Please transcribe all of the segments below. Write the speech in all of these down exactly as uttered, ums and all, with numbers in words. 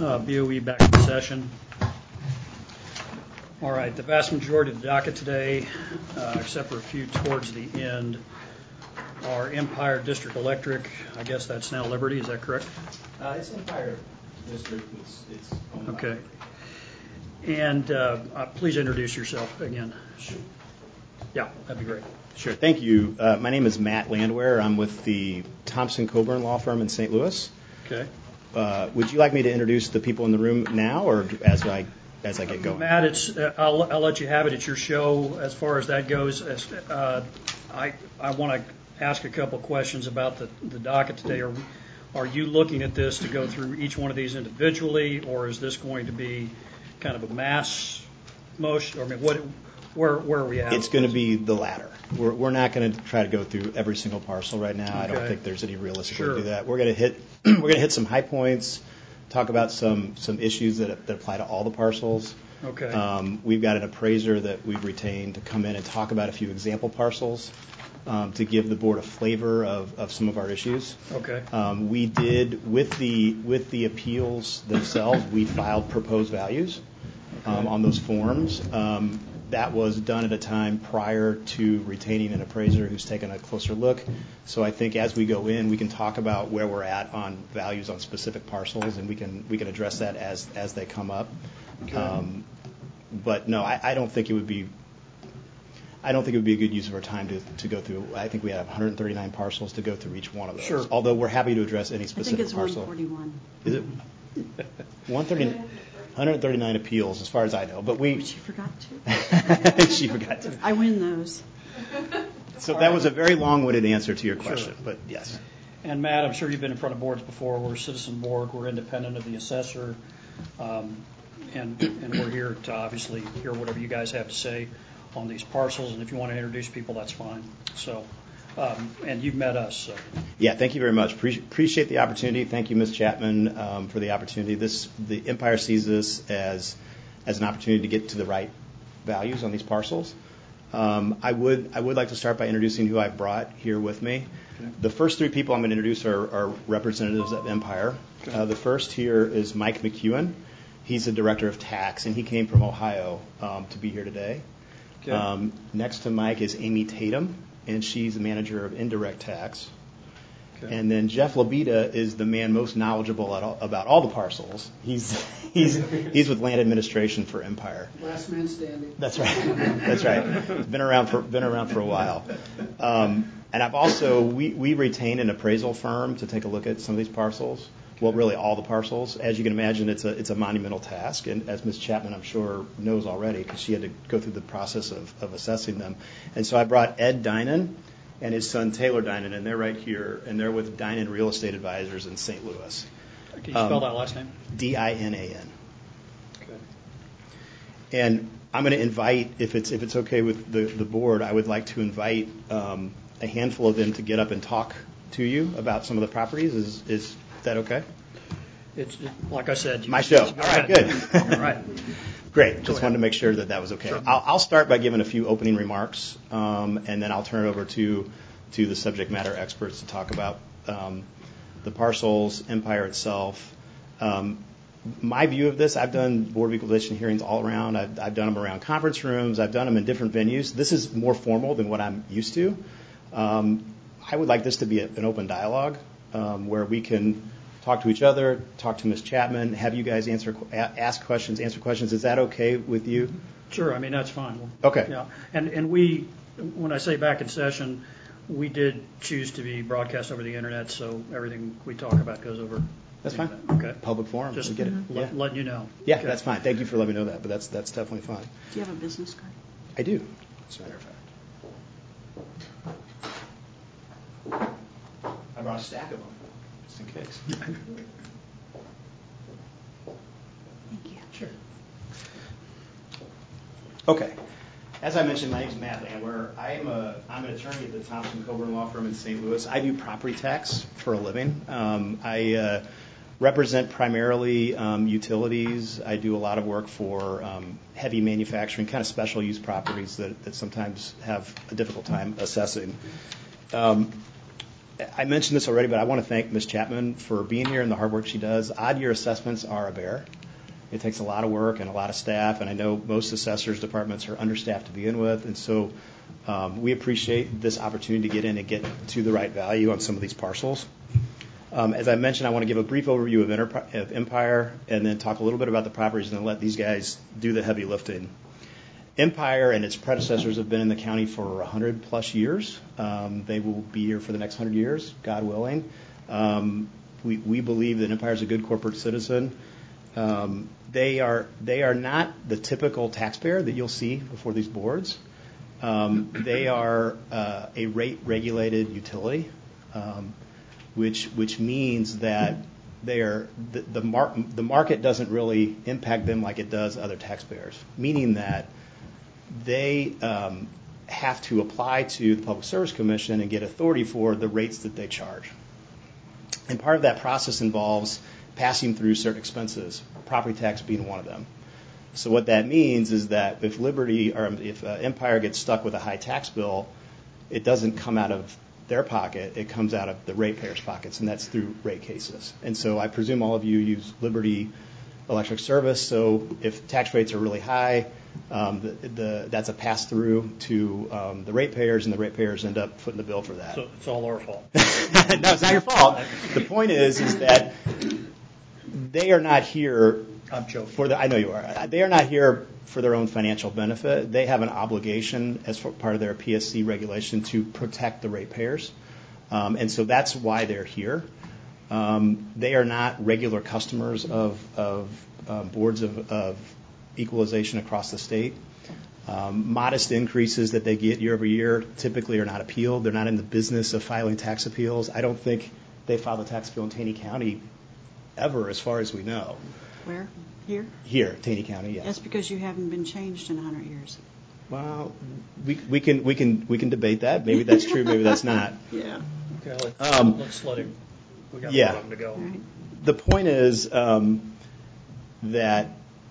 uh, B O E back in session. All right, the vast majority of the docket today, uh, except for a few towards the end, are Empire District Electric. I guess that's now Liberty, is that correct? Uh, it's Empire District. It's, it's owned by Okay. Liberty. And uh, uh, please introduce yourself again. Sure. Yeah, that'd be great. Sure. Thank you. Uh, my name is Matt Landwehr. I'm with the Thompson Coburn Law Firm in Saint Louis. Okay. Uh, would you like me to introduce the people in the room now, or as I as I get going? Matt, it's uh, I'll, I'll let you have it. It's your show as far as that goes. As, uh, I I want to ask a couple questions about the, the docket today. Are are you looking at this to go through each one of these individually, or is this going to be kind of a mass motion? I mean, what where where are we at? It's going to be the latter. We're we're not going to try to go through every single parcel right now. I don't Okay. think there's any realistic way Sure. to do that. We're going to hit we're going to hit some high points, talk about some some issues that that apply to all the parcels. Okay. Um, we've got an appraiser that we've retained to come in and talk about a few example parcels um, to give the board a flavor of, of some of our issues. Okay. Um, we did with the with the appeals themselves. We filed proposed values um, Okay. on those forms. Um, that was done at a time prior to retaining an appraiser who's taken a closer look. So I think as we go in, we can talk about where we're at on values on specific parcels, and we can we can address that as as they come up. Okay. Um, but no, I, I don't think it would be. I don't think it would be a good use of our time to, to go through. I think we have one hundred thirty-nine parcels to go through each one of those. Sure. Although we're happy to address any I specific think it's parcel. one forty-one. Is it one thirty? one hundred thirty-nine appeals, as far as I know. But we. She forgot to. she forgot to. I win those. So that was a very long-winded answer to your question, Sure. but yes. And Matt, I'm sure you've been in front of boards before. We're a citizen board. We're independent of the assessor, um, and and we're here to obviously hear whatever you guys have to say on these parcels. And if you want to introduce people, that's fine. So, um, and you've met us. So. Yeah, thank you very much. Pre- appreciate the opportunity. Thank you, Miz Chapman, um, for the opportunity. This the Empire sees this as as an opportunity to get to the right values on these parcels. Um, I would I would like to start by introducing who I've brought here with me. Okay. The first three people I'm going to introduce are, are representatives of Empire. Okay. Uh, the first here is Mike McEwen. He's the director of tax, and he came from Ohio um, to be here today. Okay. Um, next to Mike is Amy Tatum, and she's the manager of indirect tax. Okay. And then Jeff Labita is the man most knowledgeable at all, about all the parcels. He's he's he's with land administration for Empire. Last man standing. That's right. That's right. Been around for been around for a while. Um, and I've also we we retain an appraisal firm to take a look at some of these parcels. Well, really all the parcels. As you can imagine, it's a it's a monumental task, and as Miz Chapman I'm sure knows already, because she had to go through the process of, of assessing them. And so I brought Ed Dinan and his son Taylor Dinan, and they're right here, and they're with Dinan Real Estate Advisors in Saint Louis. Can you spell um, that last name? D I N A N. Okay. And I'm going to invite, if it's if it's okay with the, the board, I would like to invite um, a handful of them to get up and talk to you about some of the properties. Is is that okay? It's it, like I said. You, My show. Go All right, ahead. good. All right. Great. Go Just ahead. wanted to make sure that that was okay. Sure. I'll, I'll start by giving a few opening remarks, um, and then I'll turn it over to to the subject matter experts to talk about um, the parcels, Empire itself. Um, my view of this, I've done Board of Equalization hearings all around. I've, I've done them around conference rooms. I've done them in different venues. This is more formal than what I'm used to. Um, I would like this to be a, an open dialogue um, where we can talk to each other, talk to Miz Chapman, have you guys answer, ask questions, answer questions. Is that okay with you? Sure. I mean, that's fine. Okay. Yeah. And and we, when I say back in session, we did choose to be broadcast over the internet, so everything we talk about goes over. That's the fine. internet. Okay. Public forum. Just we get it. let, Yeah. letting you know. Yeah, Okay. that's fine. Thank you for letting me know that, but that's that's definitely fine. Do you have a business card? I do, as a matter of fact. I brought a stack of them, just in case. Thank you. Sure. Okay. As I mentioned, my name is Matt Landwehr. I'm, a, I'm an attorney at the Thompson Coburn Law Firm in Saint Louis. I do property tax for a living. Um, I uh, represent primarily um, utilities. I do a lot of work for um, heavy manufacturing, kind of special use properties that, that sometimes have a difficult time assessing. Um, I mentioned this already, but I want to thank Miz Chapman for being here and the hard work she does. Odd-year assessments are a bear. It takes a lot of work and a lot of staff, and I know most assessors' departments are understaffed to begin with, and so um, we appreciate this opportunity to get in and get to the right value on some of these parcels. Um, as I mentioned, I want to give a brief overview of, Interp- of Empire and then talk a little bit about the properties and then let these guys do the heavy lifting. Empire and its predecessors have been in the county for one hundred plus years. Um, they will be here for the next one hundred years, God willing. Um, we, we believe that Empire is a good corporate citizen. Um, they are they are not the typical taxpayer that you'll see before these boards. Um, they are uh, a rate-regulated utility, um, which which means that they are the the, mar- the market doesn't really impact them like it does other taxpayers. Meaning that they um, have to apply to the Public Service Commission and get authority for the rates that they charge. And part of that process involves passing through certain expenses, property tax being one of them. So what that means is that if Liberty or if uh, Empire gets stuck with a high tax bill, it doesn't come out of their pocket, it comes out of the ratepayers' pockets, and that's through rate cases. And so I presume all of you use Liberty Electric Service, so if tax rates are really high, um, the, the, that's a pass-through to um, the ratepayers, and the ratepayers end up footing the bill for that. So it's all our fault. No, it's not your fault. The point is, is that they are not here I'm joking. for the. I know you are. They are not here for their own financial benefit. They have an obligation as part of their P S C regulation to protect the ratepayers, um, and so that's why they're here. Um, they are not regular customers of, of uh, boards of, of equalization across the state. Um, modest increases that they get year over year typically are not appealed. They're not in the business of filing tax appeals. I don't think they filed a tax appeal in Taney County ever, as far as we know. Where? Here? Here, Taney County, yes. That's because you haven't been changed in one hundred years. Well, we, we can we can we can debate that. Maybe that's true. Maybe that's not. Yeah. Okay, let's, Um, let's let him. We got yeah. more of them to go. All right. The point is um, that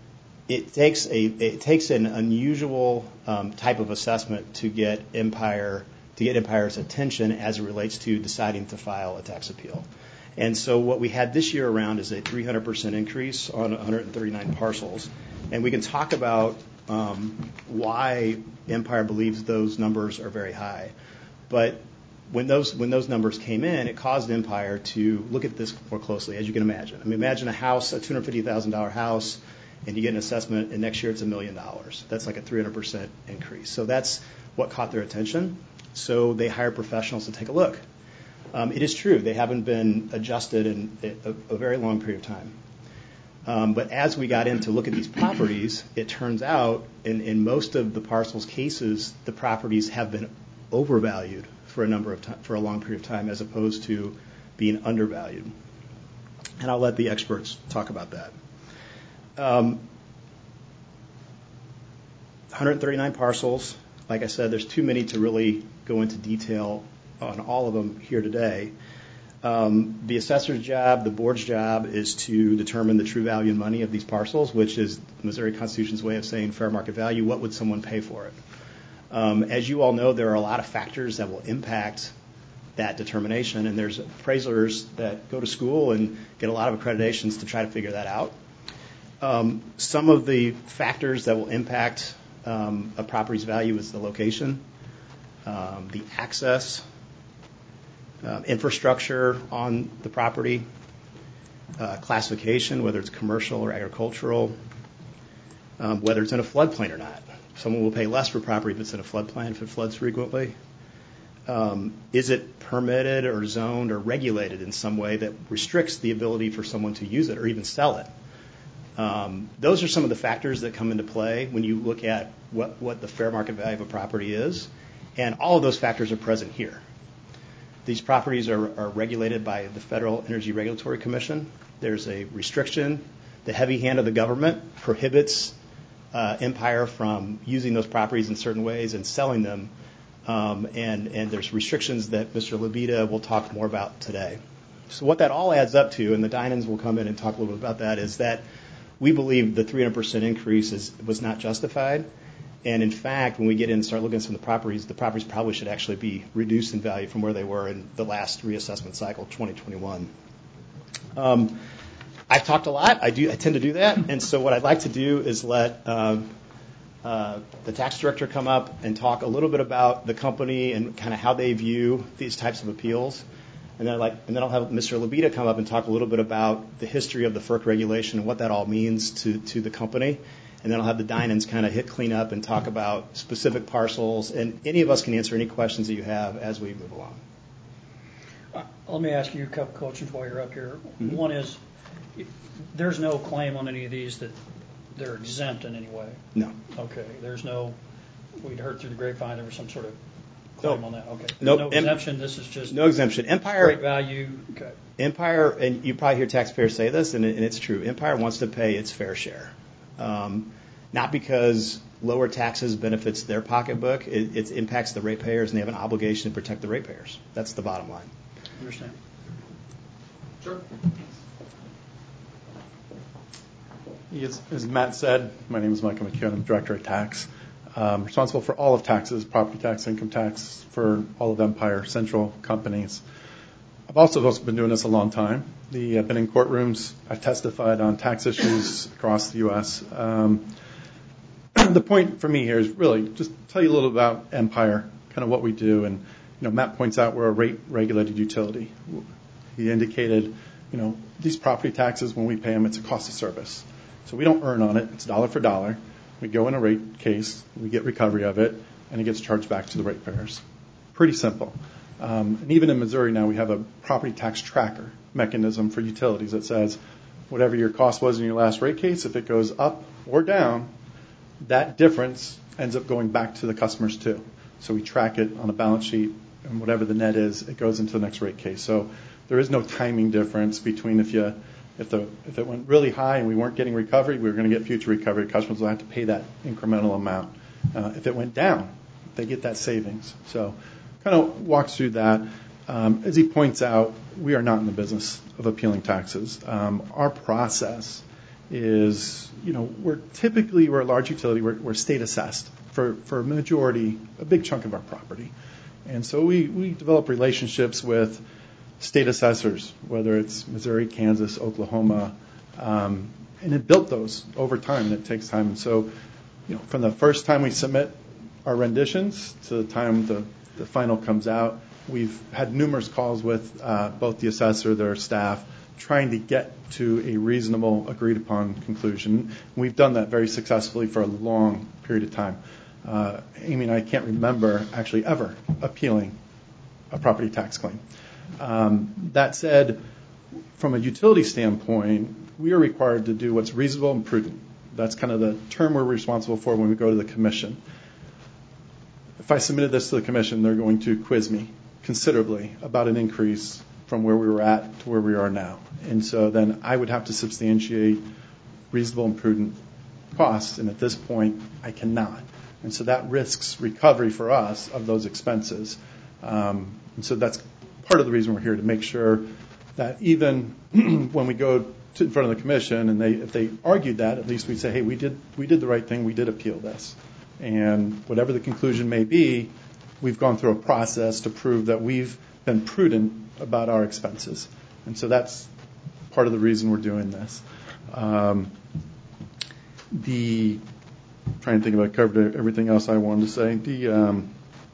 it takes a it takes an unusual um, type of assessment to get Empire to get Empire's attention as it relates to deciding to file a tax appeal. And so what we had this year around is a three hundred percent increase on one hundred thirty-nine parcels, and we can talk about um, why Empire believes those numbers are very high, but when those when those numbers came in, it caused Empire to look at this more closely, as you can imagine. I mean, imagine a house, a two hundred fifty thousand dollars house, and you get an assessment, and next year it's a million dollars. That's like a three hundred percent increase. So that's what caught their attention. So they hired professionals to take a look. Um, it is true, they haven't been adjusted in a, a very long period of time. Um, but as we got in to look at these properties, it turns out in, in most of the parcels cases, the properties have been overvalued for a number of time, for a long period of time, as opposed to being undervalued. And I'll let the experts talk about that. Um, one hundred thirty-nine parcels. Like I said, there's too many to really go into detail on all of them here today. Um, the assessor's job, the board's job, is to determine the true value in money of these parcels, which is the Missouri Constitution's way of saying fair market value. What would someone pay for it? Um, as you all know, there are a lot of factors that will impact that determination, and there's appraisers that go to school and get a lot of accreditations to try to figure that out. Um, some of the factors that will impact um, a property's value is the location, um, the access, uh, infrastructure on the property, uh, classification, whether it's commercial or agricultural, um, whether it's in a floodplain or not. Someone will pay less for property if it's in a floodplain, if it floods frequently. Um, is it permitted or zoned or regulated in some way that restricts the ability for someone to use it or even sell it? Um, those are some of the factors that come into play when you look at what, what the fair market value of a property is. And all of those factors are present here. These properties are, are regulated by the Federal Energy Regulatory Commission. There's a restriction. The heavy hand of the government prohibits uh, Empire from using those properties in certain ways and selling them. Um, and, and there's restrictions that Mister Labita will talk more about today. So what that all adds up to, and the Dynans will come in and talk a little bit about that, is that we believe the three hundred percent increase is, was not justified. And in fact, when we get in and start looking at some of the properties, the properties probably should actually be reduced in value from where they were in the last reassessment cycle, twenty twenty-one. Um, I've talked a lot. I do. I tend to do that. And so what I'd like to do is let um, uh, the tax director come up and talk a little bit about the company and kind of how they view these types of appeals. And then, like, and then I'll have Mister Labita come up and talk a little bit about the history of the FERC regulation and what that all means to, to the company. And then I'll have the Dinans kind of hit clean up and talk about specific parcels. And any of us can answer any questions that you have as we move along. Uh, let me ask you a couple questions while you're up here. Mm-hmm. One is, there's no claim on any of these that they're exempt in any way. No. Okay. There's no, we'd heard through the grapevine there was some sort of claim No. on that. Okay. Nope. No exemption. This is just no exemption. Empire. Great value. Okay. Empire, and you probably hear taxpayers say this, and, it, and it's true. Empire wants to pay its fair share, um, not because lower taxes benefits their pocketbook. It, it impacts the ratepayers, and they have an obligation to protect the ratepayers. That's the bottom line. Understand. Sure. As, as Matt said, my name is Michael McKeown. I'm Director of Tax. Um, responsible for all of taxes, property tax, income tax, for all of Empire Central companies. I've also, also been doing this a long time. The, I've been in courtrooms. I've testified on tax issues across the U S Um, the point for me here is really just tell you a little about Empire, kind of what we do. And, you know, Matt points out we're a rate-regulated utility. He indicated, you know, these property taxes, when we pay them, it's a cost of service. So we don't earn on it. It's dollar for dollar. We go in a rate case, we get recovery of it, and it gets charged back to the ratepayers. Pretty simple. Um, and even in Missouri now, we have a property tax tracker mechanism for utilities that says whatever your cost was in your last rate case, if it goes up or down, that difference ends up going back to the customers too. So we track it on a balance sheet, and whatever the net is, it goes into the next rate case. So there is no timing difference between if you If, the, if it went really high and we weren't getting recovery, we were going to get future recovery. Customers will have to pay that incremental amount. Uh, if it went down, they get that savings. So kind of walks through that. Um, as he points out, we are not in the business of appealing taxes. Um, our process is, you know, we're typically, we're a large utility. We're, we're state assessed for, for a majority, a big chunk of our property. And so we, we develop relationships with state assessors, whether it's Missouri, Kansas, Oklahoma, um, and it built those over time, and it takes time. And so, you know, from the first time we submit our renditions to the time the, the final comes out, we've had numerous calls with uh, both the assessor, their staff, trying to get to a reasonable, agreed-upon conclusion. We've done that very successfully for a long period of time. Uh, Amy and I can't remember actually ever appealing a property tax claim. Um, that said, from a utility standpoint, we are required to do what's reasonable and prudent. That's kind of the term we're responsible for when we go to the commission. If I submitted this to the commission, they're going to quiz me considerably about an increase from where we were at to where we are now. And so then I would have to substantiate reasonable and prudent costs, and at this point, I cannot. And so that risks recovery for us of those expenses. Um, and so that's part of the reason we're here, to make sure that even when we go to in front of the commission and they, if they argued that, at least we say, hey, we did we did the right thing, we did appeal this. And whatever the conclusion may be, we've gone through a process to prove that we've been prudent about our expenses. And so that's part of the reason we're doing this. Um, the trying to think if I covered everything else I wanted to say. The um,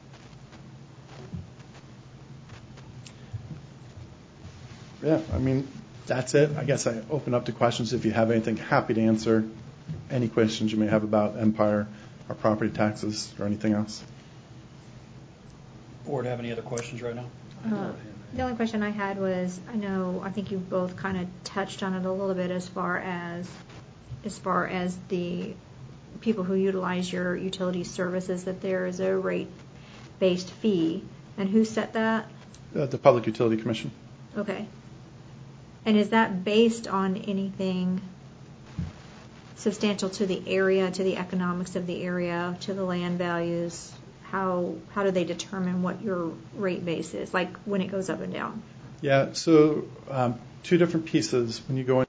Yeah, I mean, that's it. I guess I open up to questions. If you have anything, happy to answer any questions you may have about Empire or property taxes or anything else. Board have any other questions right now? Uh, the only question I had was, I know, I think you both kind of touched on it a little bit as far as, as far as the people who utilize your utility services, that there is a rate-based fee. And who set that? Uh, the Public Utility Commission. Okay. And is that based on anything substantial to the area, to the economics of the area, to the land values? How how do they determine what your rate base is, like when it goes up and down? Yeah, so um, two different pieces when you go in.